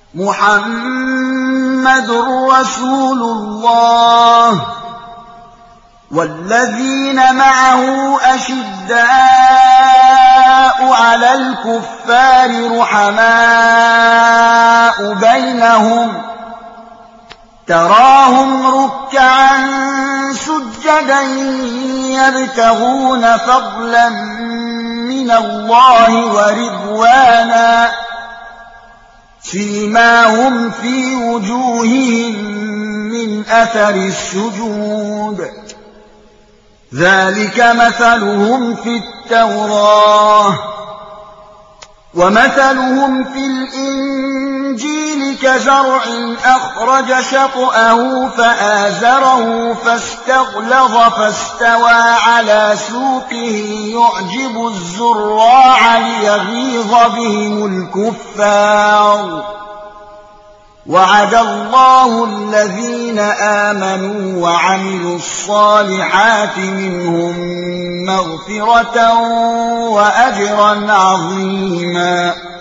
محمد رسول الله والذين معه أشداء على الكفار رحماء بينهم تراهم ركعا سجدا يبتغون فضلا من الله ورضوانا سيماهم في وجوههم من أثر السجود ذلك مثلهم في التوراة ومثلهم في الإنجيل كزرع أخرج شطأه فآزره فاستغلظ فاستوى على سوقه يعجب الزراع ليغيظ بهم الكفار وعد الله الذين آمنوا وعملوا الصالحات منهم مغفرة وأجرا عظيما